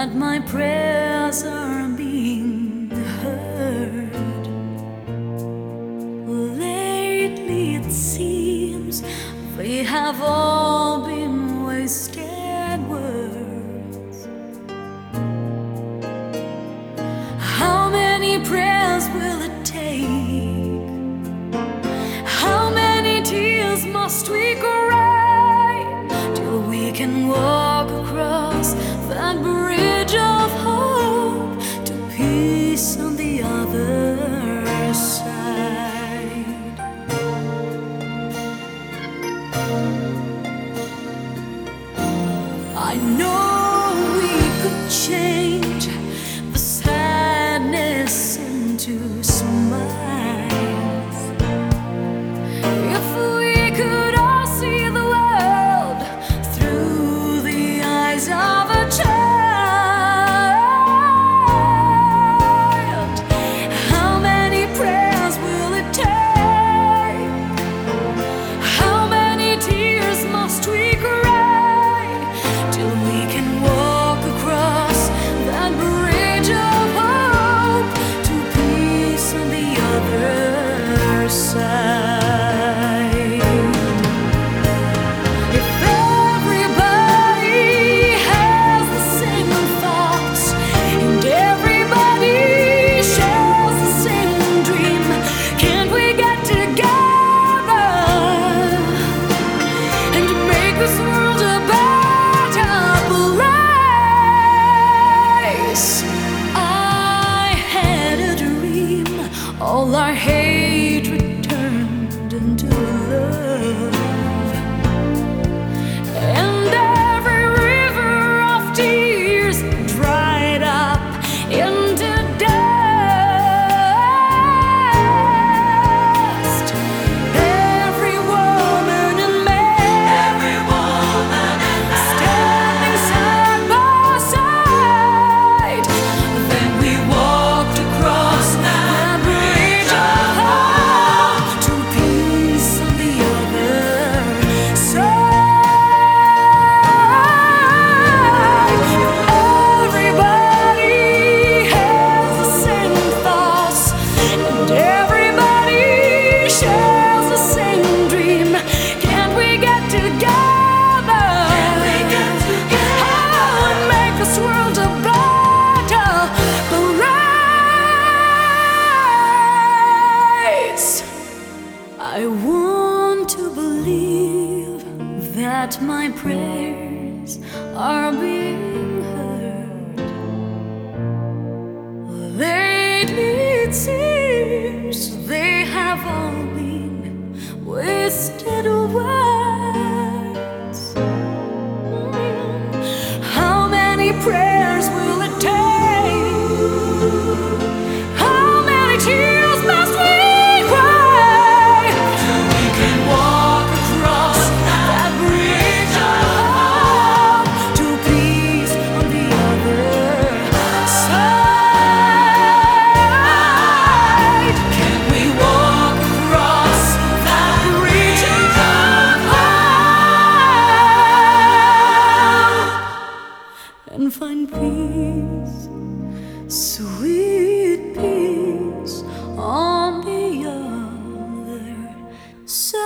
that my prayers are being heard. Lately it seems they have all been wasted words. How many prayers will it take? How many tears must we cry till we can walk across that bridge of hope to peace on the other side? I know we could change the sadness into smiles if we could all see the world through the eyes of a child. How many prayers will it take? How many tears must we cry till we can walk across that bridge of hope to peace on the other side? If everybody has the same thoughts and everybody shares the same dream, can't we get together and make this world a better place? I had a dream, all our hatred turned into love, and every river of tears dried up into dust. Every woman and man, standing side by side. Then we walked across that bridge of hope to peace on the other side. Everybody has the same thoughts and everybody shares the same dream. Can't we get together? Oh, and make this world a better place? I want to believe that my prayers are being heard. Lately it seems they have all been wasted words. How many prayers will it take? How many tears must we cry till we can walk across that bridge of hope to peace on the other side? Can we walk across that bridge of hope and find peace, sweet peace on the other side?